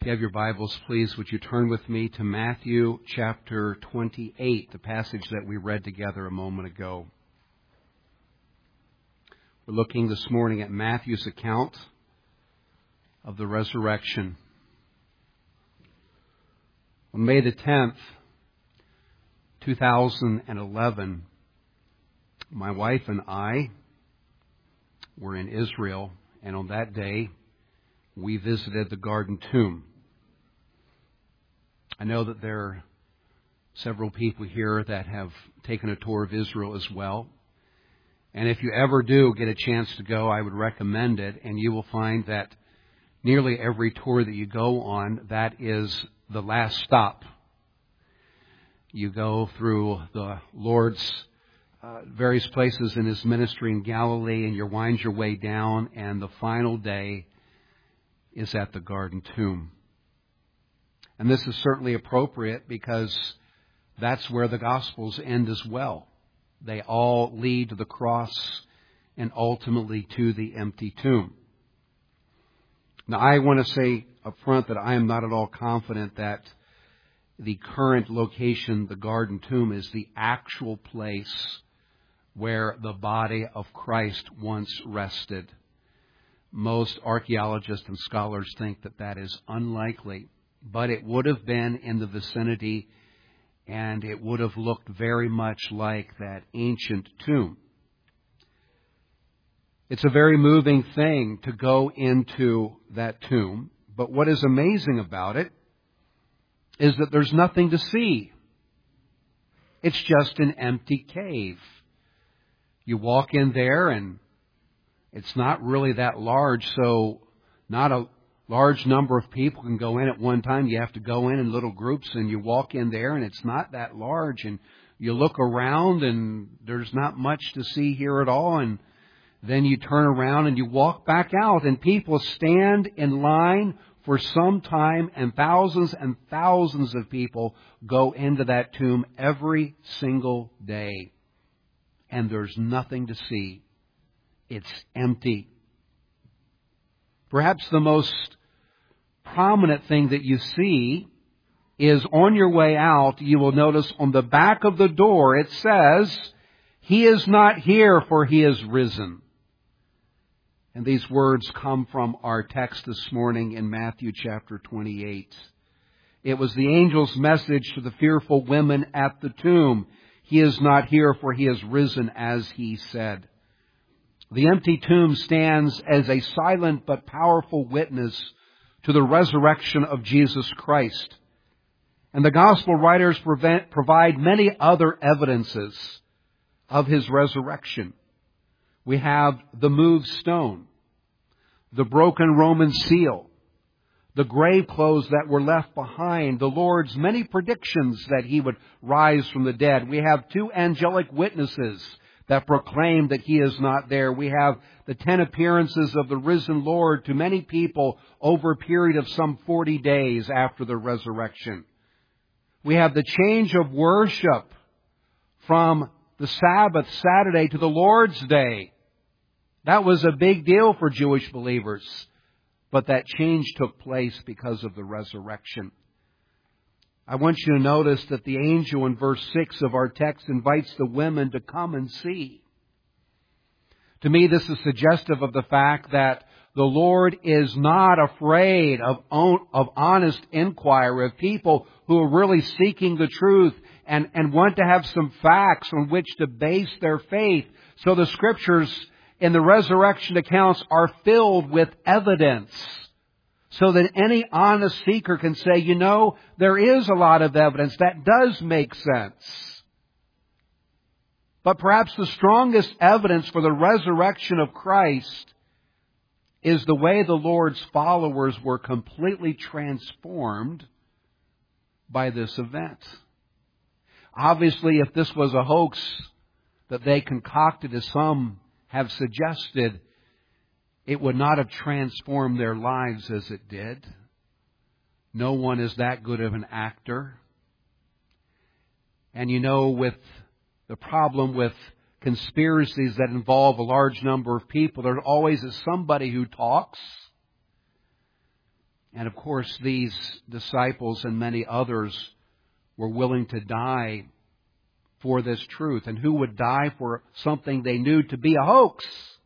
you have your Bibles, please, would you turn with me to Matthew chapter 28, the passage that we read together a moment ago. We're looking this morning at Matthew's account of the resurrection. On May the 10th, 2011, my wife and I were in Israel, and on that day, we visited the Garden Tomb. I know that there are several people here that have taken a tour of Israel as well. And if you ever do get a chance to go, I would recommend it. And you will find that nearly every tour that you go on, that is the last stop. You go through the Lord's various places in His ministry in Galilee, and you wind your way down, and the final day is at the Garden Tomb. And this is certainly appropriate because that's where the Gospels end as well. They all lead to the cross and ultimately to the empty tomb. Now, I want to say up front that I am not at all confident that the current location, the Garden Tomb, is the actual place where the body of Christ once rested. Most archaeologists and scholars think that that is unlikely, but it would have been in the vicinity, and it would have looked very much like that ancient tomb. It's a very moving thing to go into that tomb, but what is amazing about it is that there's nothing to see. It's just an empty cave. You walk in there, and it's not really that large, so not a large number of people can go in at one time. You have to go in little groups, and you walk in there, and it's not that large. And you look around, and there's not much to see here at all. And then you turn around, and you walk back out, and people stand in line for some time, and thousands of people go into that tomb every single day. And there's nothing to see. It's empty. Perhaps the most prominent thing that you see is on your way out, you will notice on the back of the door it says, "He is not here, for He is risen." And these words come from our text this morning in Matthew chapter 28. It was the angel's message to the fearful women at the tomb. "He is not here, for He is risen, as He said." The empty tomb stands as a silent but powerful witness to the resurrection of Jesus Christ. And the Gospel writers provide many other evidences of His resurrection. We have the moved stone, the broken Roman seal, the grave clothes that were left behind, the Lord's many predictions that He would rise from the dead. We have 2 angelic witnesses that proclaim that He is not there. We have the 10 appearances of the risen Lord to many people over a period of some 40 days after the resurrection. We have the change of worship from the Sabbath, Saturday, to the Lord's Day. That was a big deal for Jewish believers, but that change took place because of the resurrection. I want you to notice that the angel in verse 6 of our text invites the women to come and see. To me, this is suggestive of the fact that the Lord is not afraid of honest inquiry, of people who are really seeking the truth and want to have some facts on which to base their faith. So the Scriptures in the resurrection accounts are filled with evidence, so that any honest seeker can say, you know, there is a lot of evidence. That does make sense. But perhaps the strongest evidence for the resurrection of Christ is the way the Lord's followers were completely transformed by this event. Obviously, if this was a hoax that they concocted, as some have suggested, it would not have transformed their lives as it did. No one is that good of an actor. And you know, with the problem with conspiracies that involve a large number of people, there always is somebody who talks. And of course, these disciples and many others were willing to die for this truth. And who would die for something they knew to be a hoax?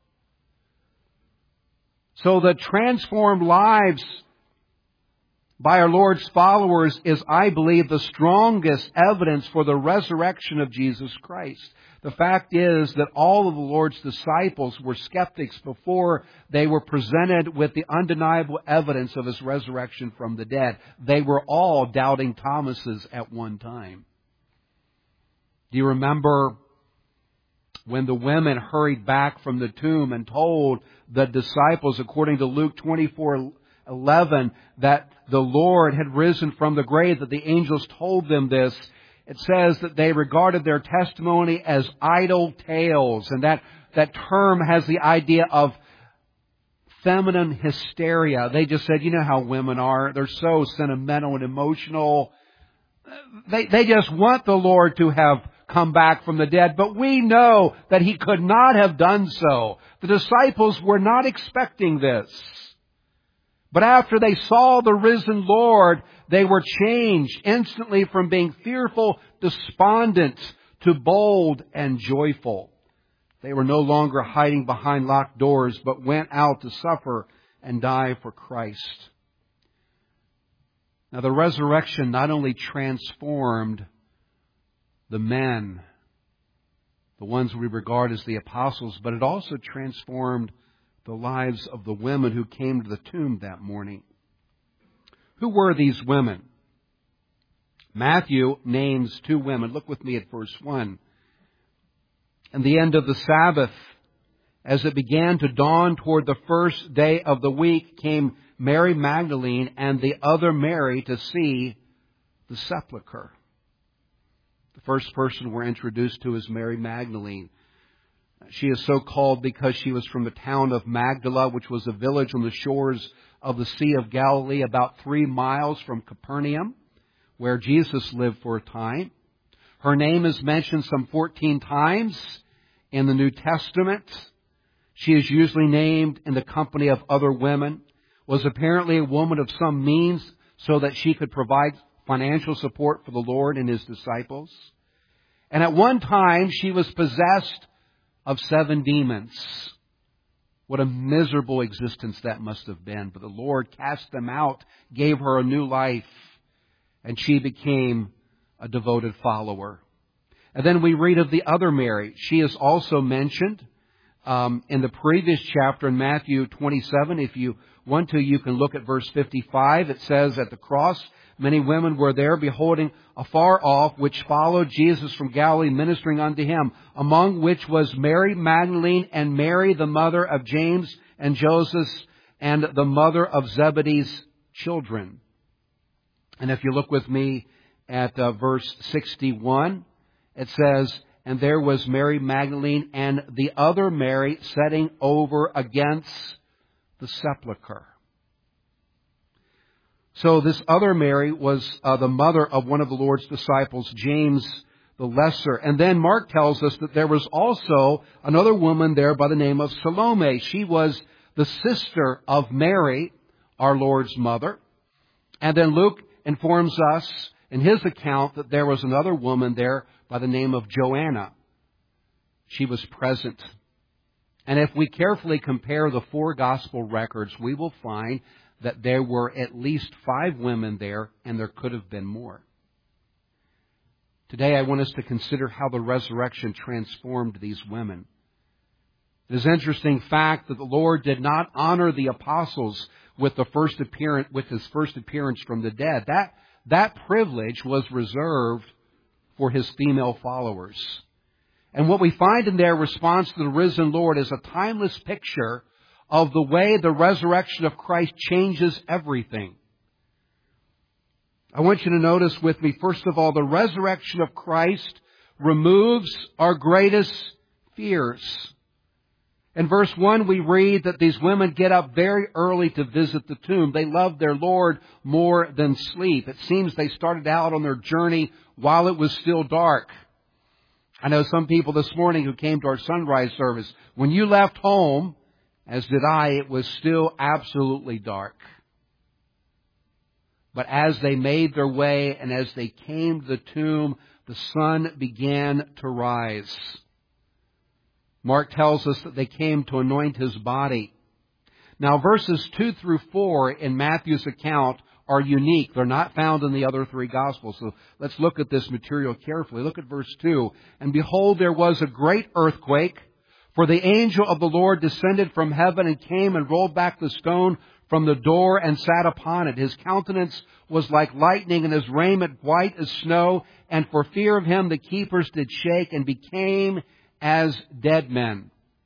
So the transformed lives by our Lord's followers is, I believe, the strongest evidence for the resurrection of Jesus Christ. The fact is that all of the Lord's disciples were skeptics before they were presented with the undeniable evidence of His resurrection from the dead. They were all doubting Thomases at one time. Do you remember when the women hurried back from the tomb and told the disciples, according to Luke 24:11, that the Lord had risen from the grave, that the angels told them this? It says that they regarded their testimony as idle tales. And that term has the idea of feminine hysteria. They just said, you know how women are. They're so sentimental and emotional. They just want the Lord to have come back from the dead. But we know that He could not have done so. The disciples were not expecting this. But after they saw the risen Lord, they were changed instantly from being fearful, despondent, to bold and joyful. They were no longer hiding behind locked doors, but went out to suffer and die for Christ. Now, the resurrection not only transformed the men, the ones we regard as the apostles, but it also transformed the lives of the women who came to the tomb that morning. Who were these women? Matthew names two women. Look with me at verse 1. And the end of the Sabbath, as it began to dawn toward the first day of the week, came Mary Magdalene and the other Mary to see the sepulchre. The first person we're introduced to is Mary Magdalene. She is so called because she was from the town of Magdala, which was a village on the shores of the Sea of Galilee, about 3 miles from Capernaum, where Jesus lived for a time. Her name is mentioned some 14 times in the New Testament. She is usually named in the company of other women, was apparently a woman of some means so that she could provide financial support for the Lord and His disciples. And at one time, she was possessed of 7 demons. What a miserable existence that must have been. But the Lord cast them out, gave her a new life, and she became a devoted follower. And then we read of the other Mary. She is also mentioned in the previous chapter in Matthew 27. If you want to, you can look at verse 55. It says, at the cross, many women were there, beholding afar off, which followed Jesus from Galilee, ministering unto Him, among which was Mary Magdalene and Mary, the mother of James and Joseph, and the mother of Zebedee's children. And if you look with me at verse 61, it says, and there was Mary Magdalene and the other Mary sitting over against the sepulchre. So this other Mary was the mother of one of the Lord's disciples, James the Lesser. And then Mark tells us that there was also another woman there by the name of Salome. She was the sister of Mary, our Lord's mother. And then Luke informs us in his account that there was another woman there by the name of Joanna. She was present. And if we carefully compare the 4 gospel records, we will find that there were at least 5 women there, and there could have been more. Today I want us to consider how the resurrection transformed these women. It is an interesting fact that the Lord did not honor the apostles with His first appearance from the dead. That privilege was reserved for His female followers. And what we find in their response to the risen Lord is a timeless picture of the way the resurrection of Christ changes everything. I want you to notice with me, first of all, the resurrection of Christ removes our greatest fears. In verse 1, we read that these women get up very early to visit the tomb. They loved their Lord more than sleep. It seems they started out on their journey while it was still dark. I know some people this morning who came to our sunrise service. When you left home, as did I, it was still absolutely dark. But as they made their way and as they came to the tomb, the sun began to rise. Mark tells us that they came to anoint His body. Now, verses 2 through 4 in Matthew's account are unique. They're not found in the other three Gospels. So let's look at this material carefully. Look at verse 2. And behold, there was a great earthquake, for the angel of the Lord descended from heaven and came and rolled back the stone from the door and sat upon it. His countenance was like lightning and His raiment white as snow. And for fear of Him the keepers did shake and became as dead men.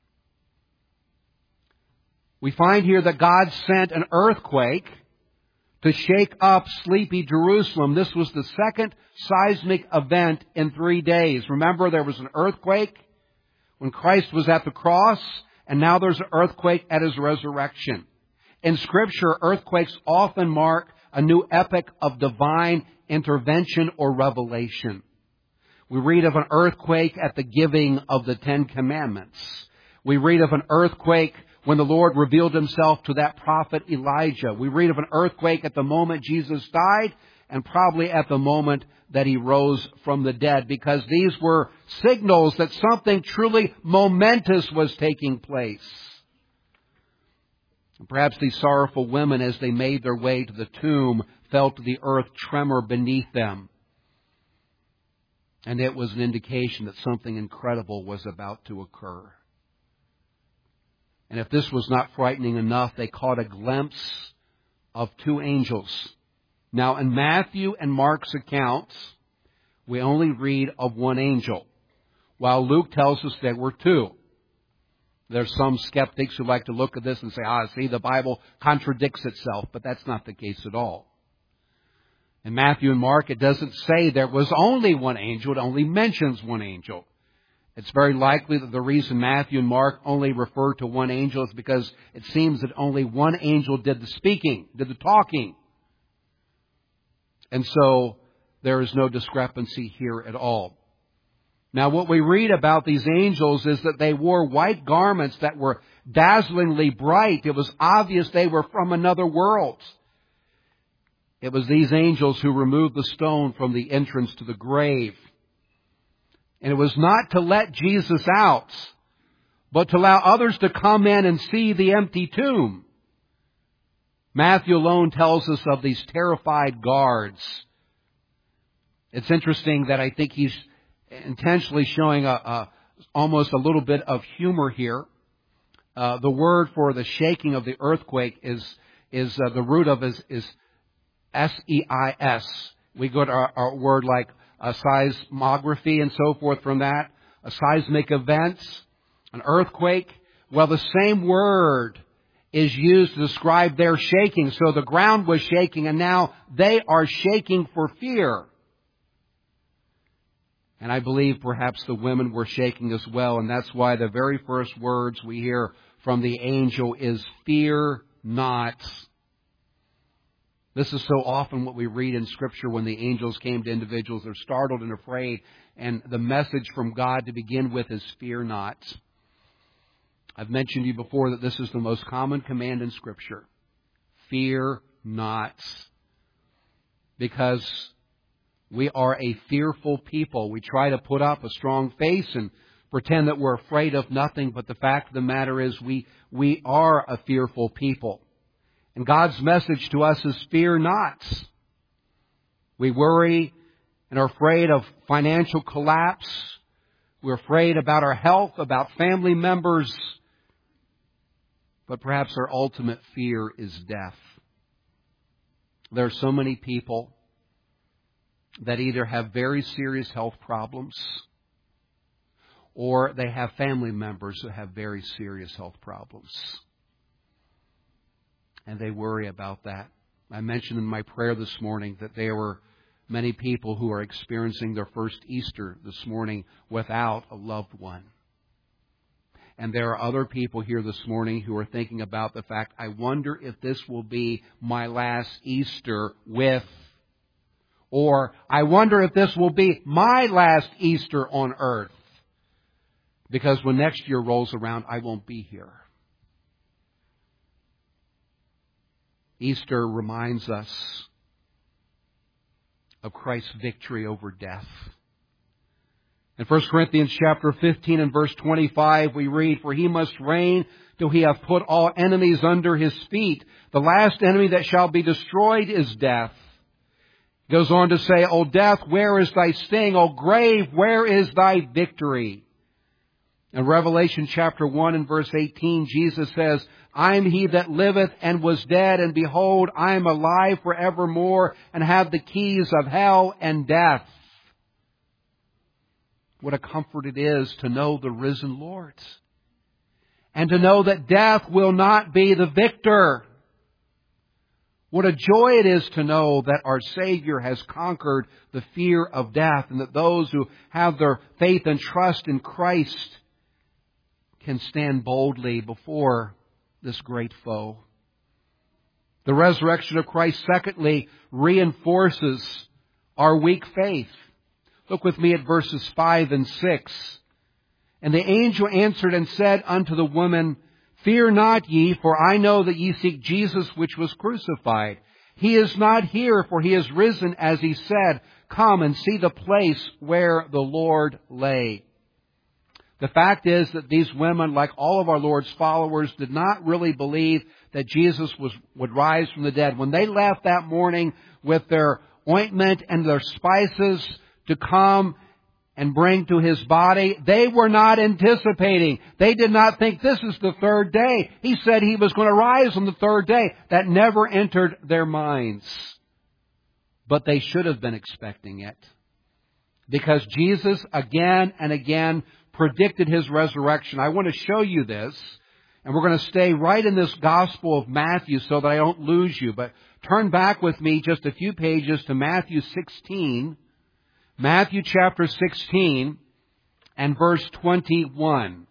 We find here that God sent an earthquake to shake up sleepy Jerusalem. This was the second seismic event in 3 days. Remember, there was an earthquake when Christ was at the cross, and now there's an earthquake at His resurrection. In Scripture, earthquakes often mark a new epoch of divine intervention or revelation. We read of an earthquake at the giving of the Ten Commandments. We read of an earthquake when the Lord revealed Himself to that prophet Elijah. We read of an earthquake at the moment Jesus died, and probably at the moment that He rose from the dead, because these were signals that something truly momentous was taking place. And perhaps these sorrowful women, as they made their way to the tomb, felt the earth tremor beneath them. And it was an indication that something incredible was about to occur. And if this was not frightening enough, they caught a glimpse of two angels. Now, in Matthew and Mark's accounts, we only read of one angel, while Luke tells us there were two. There's some skeptics who like to look at this and say, see, the Bible contradicts itself, but that's not the case at all. In Matthew and Mark, it doesn't say there was only one angel, it only mentions one angel. It's very likely that the reason Matthew and Mark only refer to one angel is because it seems that only one angel did the speaking, did the talking. And so there is no discrepancy here at all. Now, what we read about these angels is that they wore white garments that were dazzlingly bright. It was obvious they were from another world. It was these angels who removed the stone from the entrance to the grave. And it was not to let Jesus out, but to allow others to come in and see the empty tomb. Matthew alone tells us of these terrified guards. It's interesting that I think he's intentionally showing almost a little bit of humor here. The word for the shaking of the earthquake is the root of is S-E-I-S. We got our word like a seismography and so forth from that. A seismic event, an earthquake. Well, the same word is used to describe their shaking. So the ground was shaking, and now they are shaking for fear. And I believe perhaps the women were shaking as well, and that's why the very first words we hear from the angel is, "Fear not." This is so often what we read in Scripture when the angels came to individuals. They're startled and afraid, and the message from God to begin with is, "Fear not." I've mentioned to you before that this is the most common command in Scripture. Fear not. Because we are a fearful people. We try to put up a strong face and pretend that we're afraid of nothing, but the fact of the matter is we are a fearful people. And God's message to us is, fear not. We worry and are afraid of financial collapse. We're afraid about our health, about family members. But perhaps our ultimate fear is death. There are so many people that either have very serious health problems or they have family members who have very serious health problems. And they worry about that. I mentioned in my prayer this morning that there were many people who are experiencing their first Easter this morning without a loved one. And there are other people here this morning who are thinking about the fact, I wonder if this will be my last Easter with, or I wonder if this will be my last Easter on earth. Because when next year rolls around, I won't be here. Easter reminds us of Christ's victory over death. In 1 Corinthians chapter 15 and verse 25 we read, "For he must reign till he hath put all enemies under his feet. The last enemy that shall be destroyed is death." He goes on to say, "O death, where is thy sting? O grave, where is thy victory?" In Revelation chapter 1 and verse 18, Jesus says, "I am he that liveth and was dead, and behold, I am alive forevermore, and have the keys of hell and death." What a comfort it is to know the risen Lord, and to know that death will not be the victor. What a joy it is to know that our Savior has conquered the fear of death, and that those who have their faith and trust in Christ can stand boldly before this great foe. The resurrection of Christ, secondly, reinforces our weak faith. Look with me at verses 5 and 6. "And the angel answered and said unto the woman, Fear not ye, for I know that ye seek Jesus which was crucified. He is not here, for he is risen as he said. Come and see the place where the Lord lay." The fact is that these women, like all of our Lord's followers, did not really believe that Jesus would rise from the dead. When they left that morning with their ointment and their spices to come and bring to his body, they were not anticipating. They did not think, this is the third day. He said he was going to rise on the third day. That never entered their minds. But they should have been expecting it. Because Jesus again and again predicted his resurrection. I want to show you this. And we're going to stay right in this Gospel of Matthew so that I don't lose you. But turn back with me just a few pages to Matthew 16. Matthew chapter 16 and verse 21.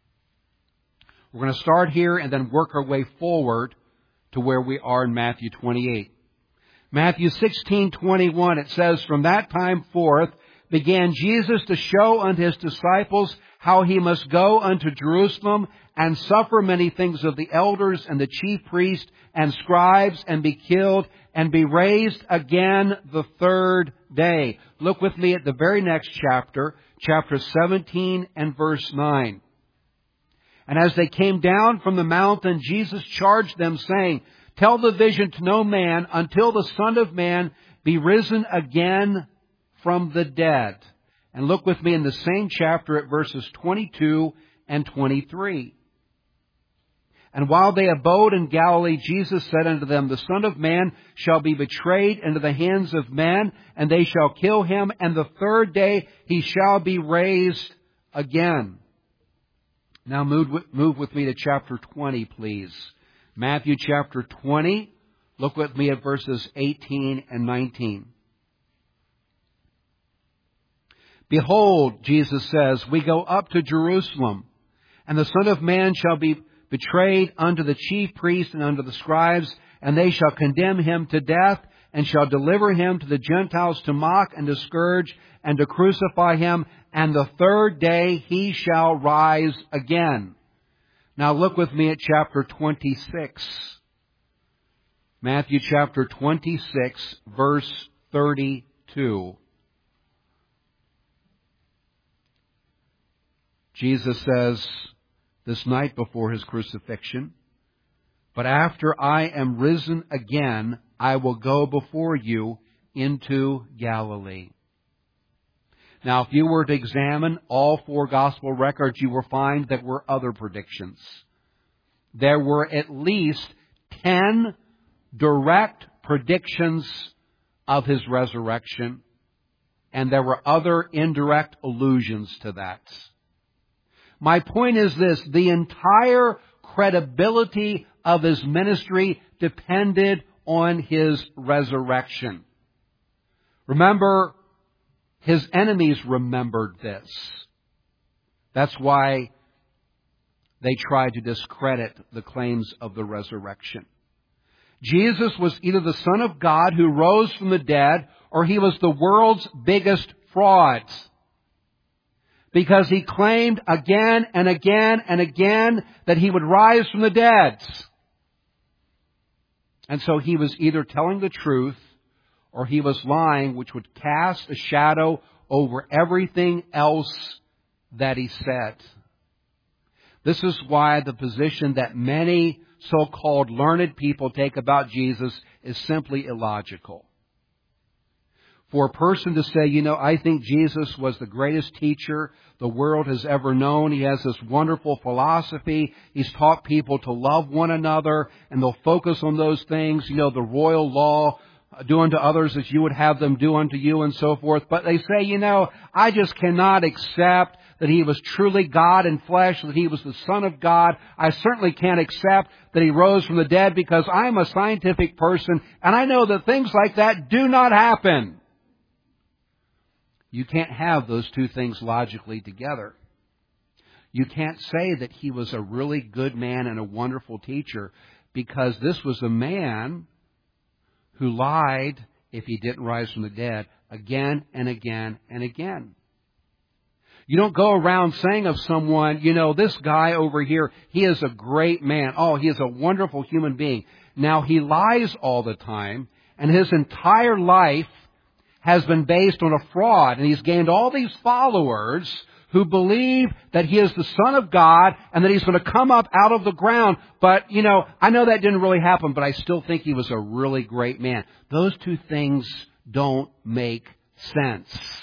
We're going to start here and then work our way forward to where we are in Matthew 28. Matthew 16:21, it says, "From that time forth began Jesus to show unto his disciples how he must go unto Jerusalem and suffer many things of the elders and the chief priests and scribes, and be killed, and be raised again the third day." Look with me at the very next chapter, chapter 17 and verse 9. "And as they came down from the mountain, Jesus charged them, saying, Tell the vision to no man until the Son of Man be risen again from the dead." And look with me in the same chapter at verses 22 and 23. "And while they abode in Galilee, Jesus said unto them, The Son of Man shall be betrayed into the hands of men, and they shall kill him, and the third day he shall be raised again." Now move with me to chapter 20, please. Matthew chapter 20. Look with me at verses 18 and 19. "Behold," Jesus says, "we go up to Jerusalem, and the Son of Man shall be betrayed unto the chief priests and unto the scribes, and they shall condemn him to death, and shall deliver him to the Gentiles to mock and to scourge and to crucify him, and the third day he shall rise again." Now look with me at chapter 26. Matthew chapter 26, verse 32. Jesus says, this night before his crucifixion, "But after I am risen again, I will go before you into Galilee." Now, if you were to examine all four gospel records, you will find that were other predictions. There were at least 10 direct predictions of his resurrection, and there were other indirect allusions to that. My point is this: the entire credibility of his ministry depended on his resurrection. Remember, his enemies remembered this. That's why they tried to discredit the claims of the resurrection. Jesus was either the Son of God who rose from the dead, or he was the world's biggest fraud. Because he claimed again and again and again that he would rise from the dead. And so he was either telling the truth or he was lying, which would cast a shadow over everything else that he said. This is why the position that many so-called learned people take about Jesus is simply illogical. For a person to say, I think Jesus was the greatest teacher the world has ever known. He has this wonderful philosophy. He's taught people to love one another, and they'll focus on those things, the royal law, do unto others as you would have them do unto you, and so forth. But they say, I just cannot accept that He was truly God in flesh, that He was the Son of God. I certainly can't accept that He rose from the dead because I'm a scientific person, and I know that things like that do not happen. You can't have those two things logically together. You can't say that He was a really good man and a wonderful teacher, because this was a man who lied if He didn't rise from the dead again and again and again. You don't go around saying of someone, this guy over here, he is a great man. Oh, he is a wonderful human being. Now, he lies all the time, and his entire life has been based on a fraud, and he's gained all these followers who believe that he is the Son of God and that he's going to come up out of the ground. But, I know that didn't really happen, but I still think he was a really great man. Those two things don't make sense.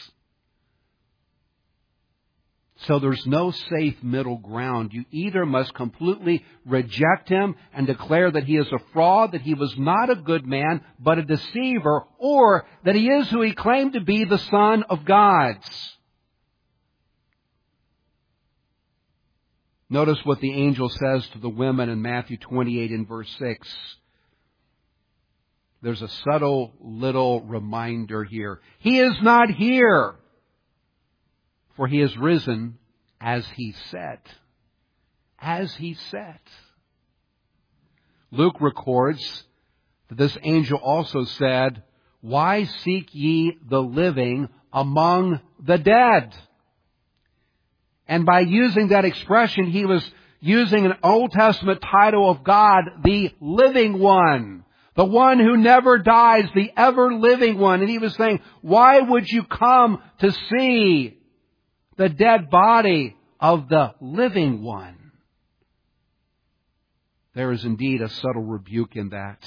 So there's no safe middle ground. You either must completely reject Him and declare that He is a fraud, that He was not a good man, but a deceiver, or that He is who He claimed to be, the Son of God. Notice what the angel says to the women in Matthew 28 and verse 6. There's a subtle little reminder here. He is not here, for He is risen as He said. As He said. Luke records that this angel also said, "Why seek ye the living among the dead?" And by using that expression, he was using an Old Testament title of God, the Living One. The one who never dies, the ever-living one. And he was saying, why would you come to see the dead body of the living one? There is indeed a subtle rebuke in that.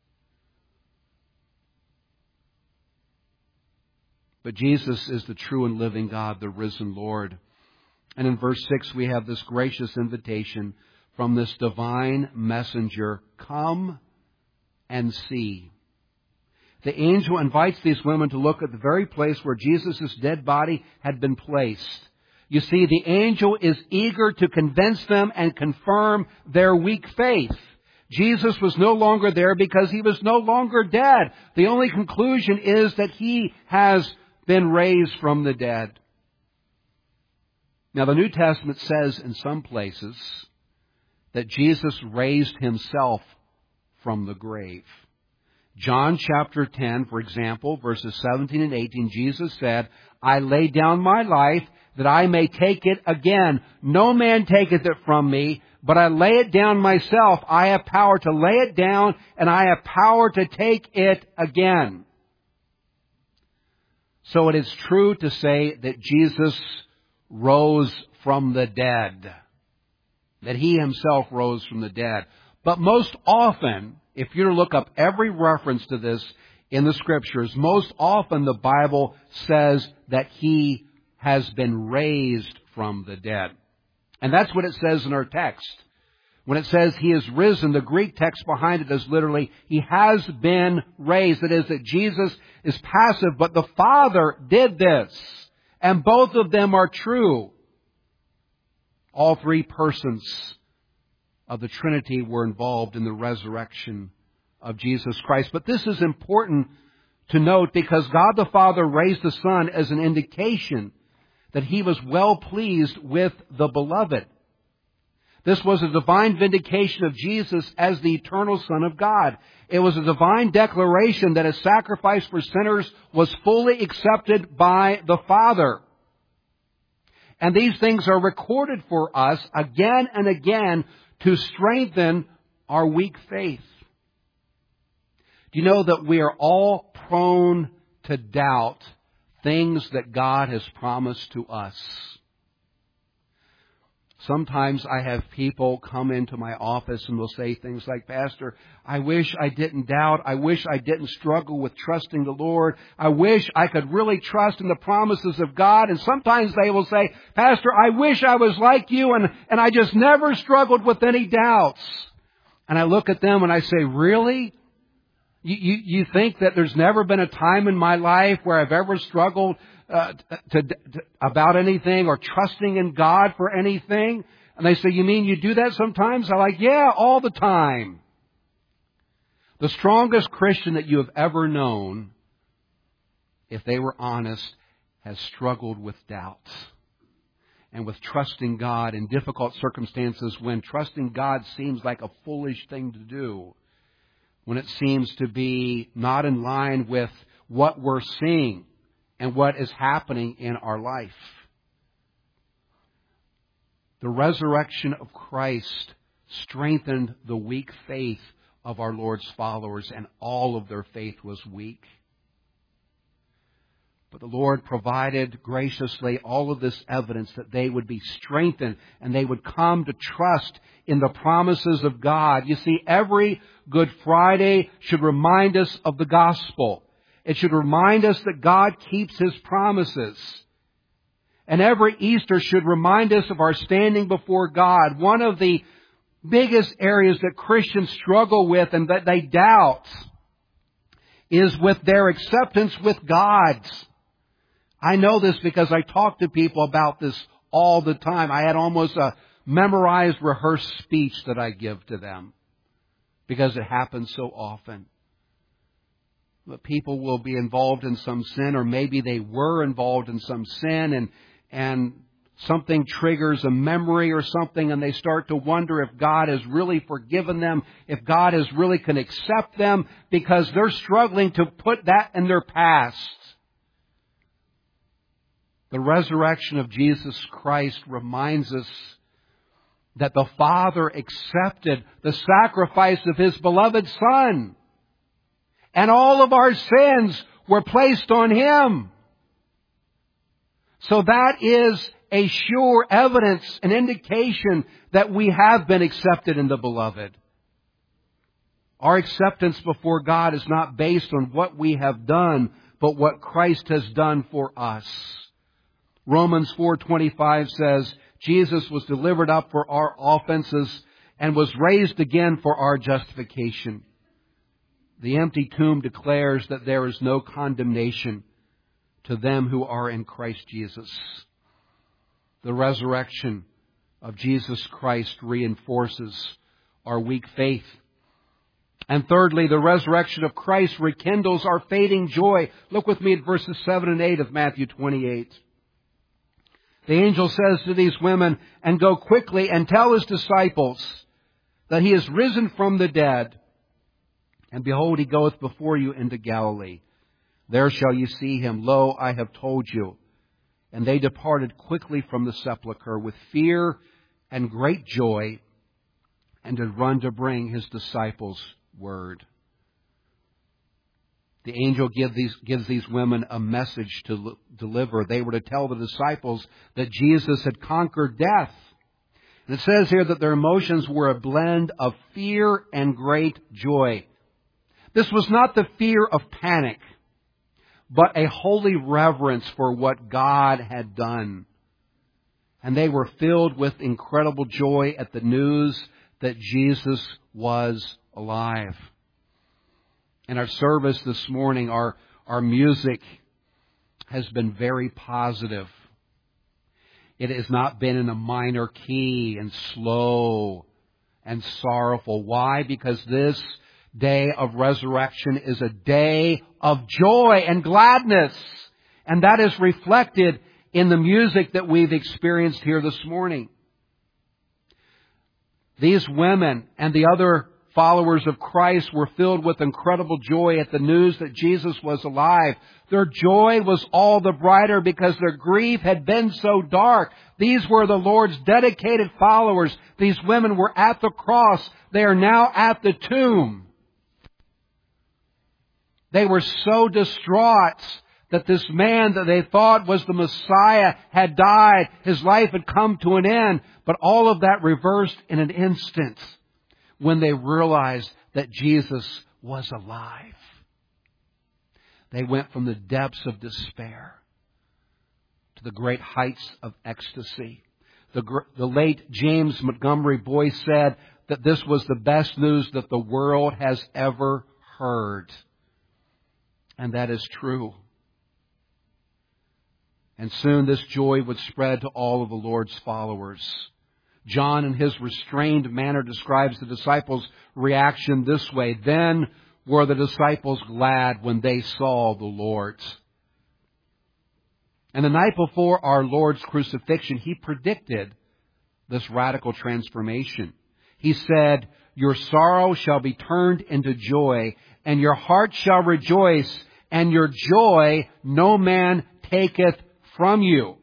But Jesus is the true and living God, the risen Lord. And in verse 6 we have this gracious invitation from this divine messenger, come and see. The angel invites these women to look at the very place where Jesus' dead body had been placed. You see, the angel is eager to convince them and confirm their weak faith. Jesus was no longer there because He was no longer dead. The only conclusion is that He has been raised from the dead. Now, the New Testament says in some places that Jesus raised Himself from the grave. John chapter 10, for example, verses 17 and 18, Jesus said, I lay down my life that I may take it again. No man taketh it from me, but I lay it down myself. I have power to lay it down, and I have power to take it again. So it is true to say that Jesus rose from the dead, that He Himself rose from the dead. But most often, if you look up every reference to this in the Scriptures, most often the Bible says that He has been raised from the dead. And that's what it says in our text. When it says He is risen, the Greek text behind it is literally, He has been raised. That is, that Jesus is passive, but the Father did this. And both of them are true. All three persons of the Trinity were involved in the resurrection of Jesus Christ. But this is important to note because God the Father raised the Son as an indication that He was well pleased with the Beloved. This was a divine vindication of Jesus as the eternal Son of God. It was a divine declaration that His sacrifice for sinners was fully accepted by the Father. And these things are recorded for us again and again to strengthen our weak faith. Do you know that we are all prone to doubt things that God has promised to us. Sometimes I have people come into my office and will say things like, Pastor, I wish I didn't doubt. I wish I didn't struggle with trusting the Lord. I wish I could really trust in the promises of God. And sometimes they will say, Pastor, I wish I was like you and I just never struggled with any doubts. And I look at them and I say, really? You think that there's never been a time in my life where I've ever struggled about anything or trusting in God for anything? And they say, you mean you do that sometimes? I'm like, yeah, all the time. The strongest Christian that you have ever known, if they were honest, has struggled with doubts and with trusting God in difficult circumstances when trusting God seems like a foolish thing to do, when it seems to be not in line with what we're seeing and what is happening in our life. The resurrection of Christ strengthened the weak faith of our Lord's followers, and all of their faith was weak. But the Lord provided graciously all of this evidence that they would be strengthened and they would come to trust in the promises of God. You see, every Good Friday should remind us of the gospel. It should remind us that God keeps His promises. And every Easter should remind us of our standing before God. One of the biggest areas that Christians struggle with and that they doubt is with their acceptance with God's. I know this because I talk to people about this all the time. I had almost a memorized, rehearsed speech that I give to them because it happens so often. But people will be involved in some sin, or maybe they were involved in some sin, and something triggers a memory or something, and they start to wonder if God has really forgiven them, if God has really can accept them, because they're struggling to put that in their past. The resurrection of Jesus Christ reminds us that the Father accepted the sacrifice of His beloved Son. And all of our sins were placed on Him. So that is a sure evidence, an indication that we have been accepted in the Beloved. Our acceptance before God is not based on what we have done, but what Christ has done for us. Romans 4:25 says, Jesus was delivered up for our offenses and was raised again for our justification. The empty tomb declares that there is no condemnation to them who are in Christ Jesus. The resurrection of Jesus Christ reinforces our weak faith. And thirdly, the resurrection of Christ rekindles our fading joy. Look with me at verses 7 and 8 of Matthew 28. The angel says to these women, and go quickly and tell His disciples that He is risen from the dead. And behold, He goeth before you into Galilee. There shall you see Him. Lo, I have told you. And they departed quickly from the sepulchre with fear and great joy, and did run to bring His disciples word. The angel gives these women a message to deliver. They were to tell the disciples that Jesus had conquered death. And it says here that their emotions were a blend of fear and great joy. This was not the fear of panic, but a holy reverence for what God had done. And they were filled with incredible joy at the news that Jesus was alive. In our service this morning, our music has been very positive. It has not been in a minor key and slow and sorrowful. Why? Because this day of resurrection is a day of joy and gladness. And that is reflected in the music that we've experienced here this morning. These women and the other followers of Christ were filled with incredible joy at the news that Jesus was alive. Their joy was all the brighter because their grief had been so dark. These were the Lord's dedicated followers. These women were at the cross. They are now at the tomb. They were so distraught that this man that they thought was the Messiah had died. His life had come to an end. But all of that reversed in an instant when they realized that Jesus was alive. They went from the depths of despair to the great heights of ecstasy. The late James Montgomery Boyce said that this was the best news that the world has ever heard. And that is true. And soon this joy would spread to all of the Lord's followers. John, in his restrained manner, describes the disciples' reaction this way. Then were the disciples glad when they saw the Lord. And the night before our Lord's crucifixion, He predicted this radical transformation. He said, "Your sorrow shall be turned into joy, and your heart shall rejoice, and your joy no man taketh from you."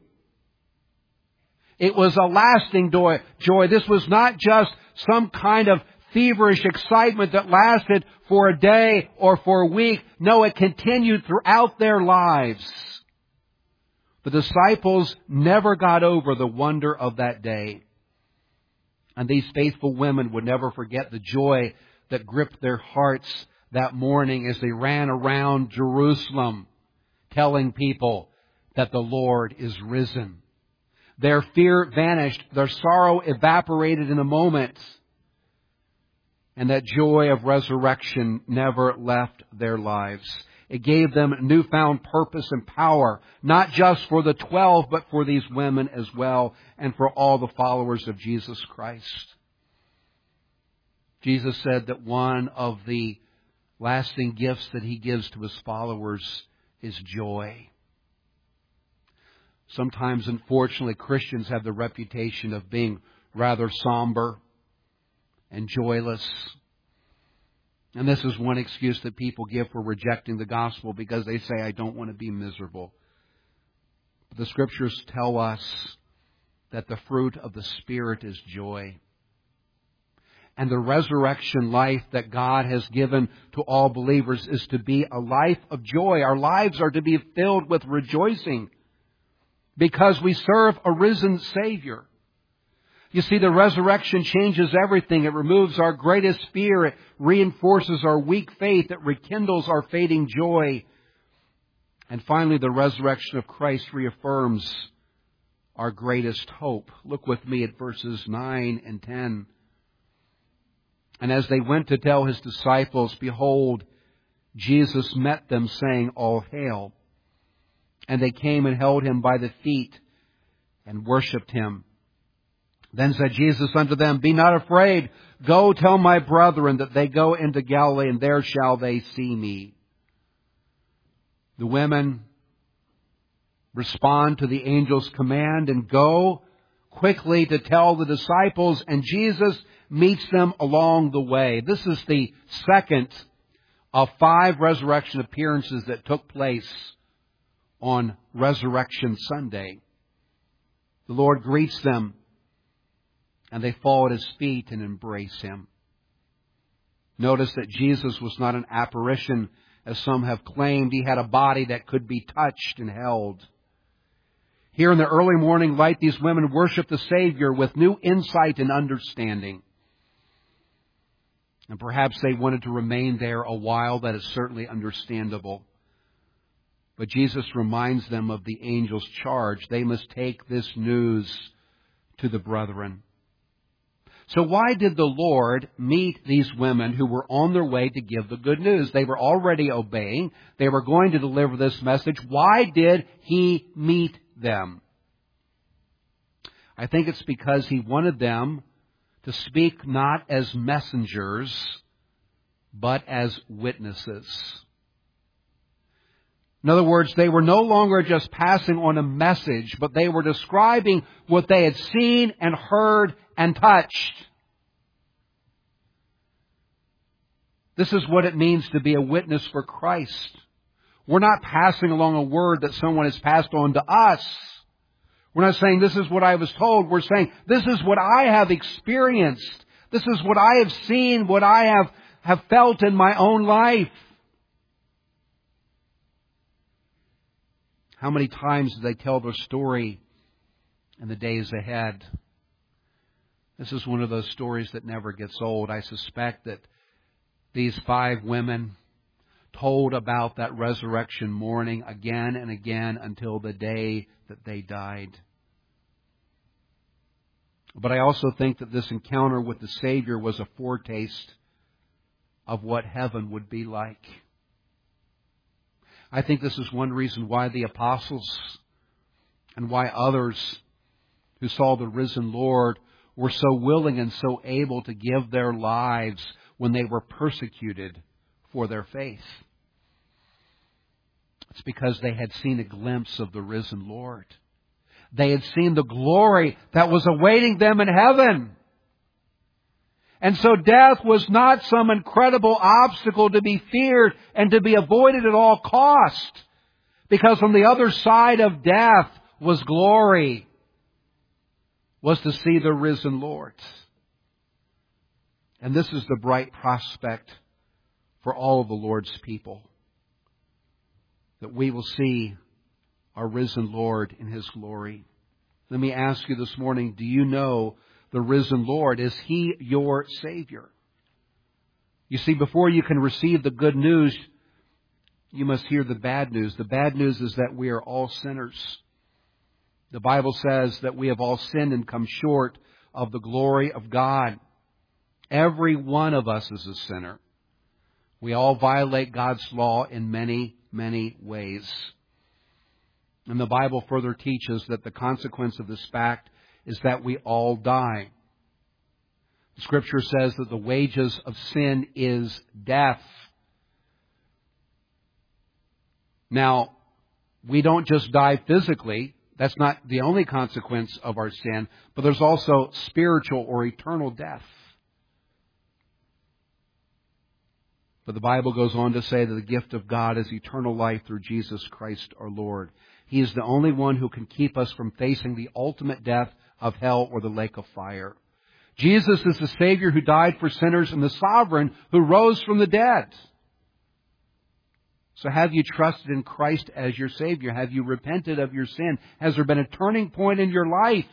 It was a lasting joy. This was not just some kind of feverish excitement that lasted for a day or for a week. No, it continued throughout their lives. The disciples never got over the wonder of that day. And these faithful women would never forget the joy that gripped their hearts that morning as they ran around Jerusalem telling people that the Lord is risen. Their fear vanished. Their sorrow evaporated in a moment. And that joy of resurrection never left their lives. It gave them newfound purpose and power, not just for the 12, but for these women as well, and for all the followers of Jesus Christ. Jesus said that one of the lasting gifts that He gives to His followers is joy. Sometimes, unfortunately, Christians have the reputation of being rather somber and joyless. And this is one excuse that people give for rejecting the gospel, because they say, "I don't want to be miserable." But the Scriptures tell us that the fruit of the Spirit is joy. And the resurrection life that God has given to all believers is to be a life of joy. Our lives are to be filled with rejoicing because we serve a risen Savior. You see, the resurrection changes everything. It removes our greatest fear. It reinforces our weak faith. It rekindles our fading joy. And finally, the resurrection of Christ reaffirms our greatest hope. Look with me at verses 9 and 10. "And as they went to tell His disciples, behold, Jesus met them, saying, 'All hail.' And they came and held Him by the feet and worshipped Him. Then said Jesus unto them, Be not afraid. Go tell my brethren that they go into Galilee, and there shall they see me." The women respond to the angel's command and go quickly to tell the disciples, and Jesus meets them along the way. This is the second of 5 resurrection appearances that took place on Resurrection Sunday. The Lord greets them, and they fall at His feet and embrace Him. Notice that Jesus was not an apparition, as some have claimed. He had a body that could be touched and held. Here in the early morning light, these women worship the Savior with new insight and understanding. And perhaps they wanted to remain there a while. That is certainly understandable. But Jesus reminds them of the angel's charge. They must take this news to the brethren. So why did the Lord meet these women who were on their way to give the good news? They were already obeying. They were going to deliver this message. Why did He meet them? I think it's because He wanted them to speak not as messengers, but as witnesses. In other words, they were no longer just passing on a message, but they were describing what they had seen and heard and touched. This is what it means to be a witness for Christ. We're not passing along a word that someone has passed on to us. We're not saying, this is what I was told. We're saying, this is what I have experienced. This is what I have seen, what I have felt in my own life. How many times do they tell their story in the days ahead? This is one of those stories that never gets old. I suspect that these 5 women told about that resurrection morning again and again until the day that they died. But I also think that this encounter with the Savior was a foretaste of what heaven would be like. I think this is one reason why the apostles and why others who saw the risen Lord were so willing and so able to give their lives when they were persecuted for their faith. It's because they had seen a glimpse of the risen Lord. They had seen the glory that was awaiting them in heaven. And so death was not some incredible obstacle to be feared and to be avoided at all cost. Because on the other side of death was glory, was to see the risen Lord. And this is the bright prospect for all of the Lord's people. That we will see our risen Lord in His glory. Let me ask you this morning, do you know the risen Lord? Is He your Savior? You see, before you can receive the good news, you must hear the bad news. The bad news is that we are all sinners. The Bible says that we have all sinned and come short of the glory of God. Every one of us is a sinner. We all violate God's law in many, many ways. And the Bible further teaches that the consequence of this fact is that we all die. The Scripture says that the wages of sin is death. Now, we don't just die physically. That's not the only consequence of our sin, but there's also spiritual or eternal death. But the Bible goes on to say that the gift of God is eternal life through Jesus Christ our Lord. He is the only one who can keep us from facing the ultimate death of hell or the lake of fire. Jesus is the Savior who died for sinners and the Sovereign who rose from the dead. So have you trusted in Christ as your Savior? Have you repented of your sin? Has there been a turning point in your life?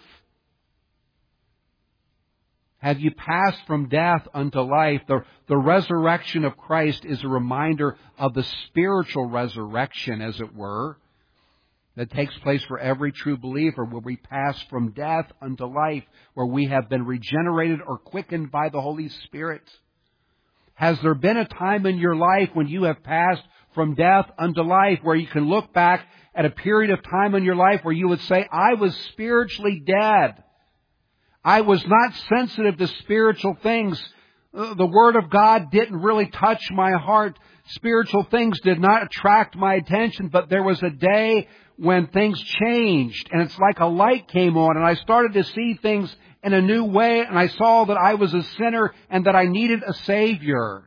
Have you passed from death unto life? The resurrection of Christ is a reminder of the spiritual resurrection, as it were, that takes place for every true believer, where we pass from death unto life, where we have been regenerated or quickened by the Holy Spirit. Has there been a time in your life when you have passed from death unto life, where you can look back at a period of time in your life where you would say, I was spiritually dead. I was not sensitive to spiritual things. The Word of God didn't really touch my heart. Spiritual things did not attract my attention, but there was a day when things changed, and it's like a light came on, and I started to see things in a new way, and I saw that I was a sinner and that I needed a Savior.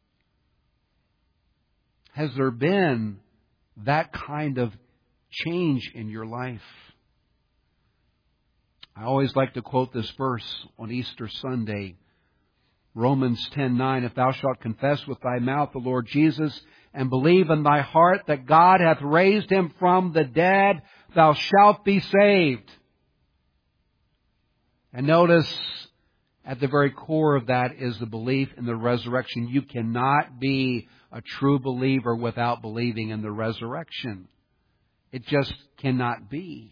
Has there been that kind of change in your life? I always like to quote this verse on Easter Sunday. Romans 10:9, if thou shalt confess with thy mouth the Lord Jesus and believe in thy heart that God hath raised Him from the dead, thou shalt be saved. And notice, at the very core of that is the belief in the resurrection. You cannot be a true believer without believing in the resurrection. It just cannot be.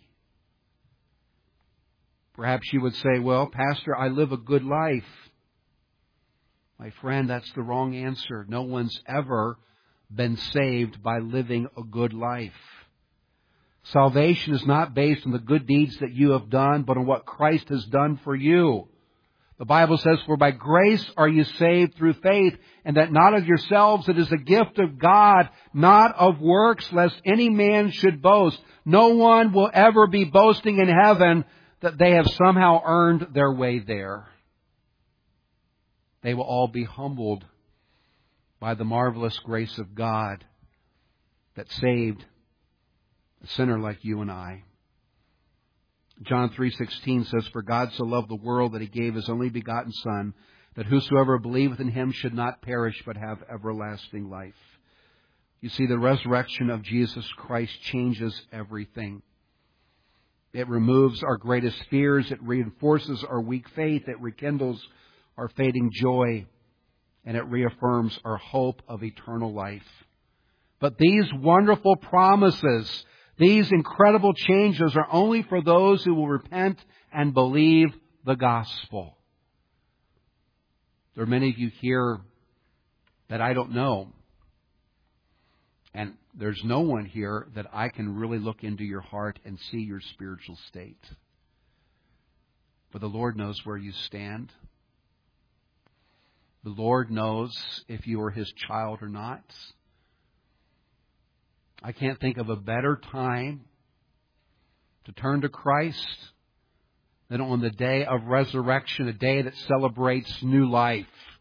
Perhaps you would say, well, Pastor, I live a good life. My friend, that's the wrong answer. No one's ever been saved by living a good life. Salvation is not based on the good deeds that you have done, but on what Christ has done for you. The Bible says, for by grace are you saved through faith, and that not of yourselves, it is a gift of God, not of works, lest any man should boast. No one will ever be boasting in heaven that they have somehow earned their way there. They will all be humbled by the marvelous grace of God that saved a sinner like you and I. John 3:16 says, for God so loved the world that He gave His only begotten Son, that whosoever believeth in Him should not perish but have everlasting life. You see, the resurrection of Jesus Christ changes everything. It removes our greatest fears. It reinforces our weak faith. It rekindles our fading joy. And it reaffirms our hope of eternal life. But these wonderful promises, these incredible changes are only for those who will repent and believe the gospel. There are many of you here that I don't know. And there's no one here that I can really look into your heart and see your spiritual state. But the Lord knows where you stand. The Lord knows if you are His child or not. I can't think of a better time to turn to Christ than on the day of resurrection, a day that celebrates new life.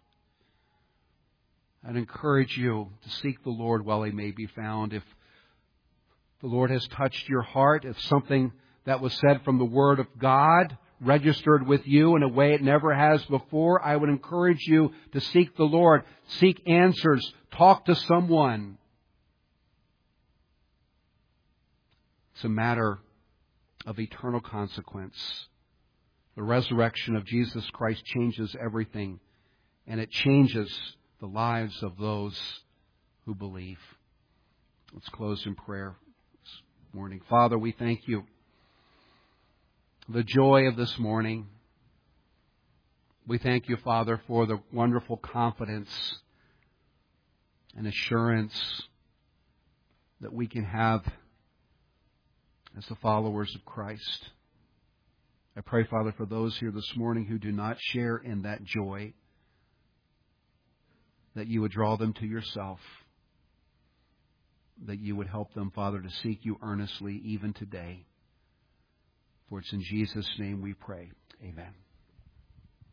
I'd encourage you to seek the Lord while He may be found. If the Lord has touched your heart, if something that was said from the Word of God registered with you in a way it never has before, I would encourage you to seek the Lord. Seek answers. Talk to someone. It's a matter of eternal consequence. The resurrection of Jesus Christ changes everything, and it changes the lives of those who believe. Let's close in prayer this morning. Father, we thank You. The joy of this morning. We thank You, Father, for the wonderful confidence and assurance that we can have as the followers of Christ. I pray, Father, for those here this morning who do not share in that joy, that You would draw them to Yourself, that You would help them, Father, to seek You earnestly even today. For it's in Jesus' name we pray. Amen.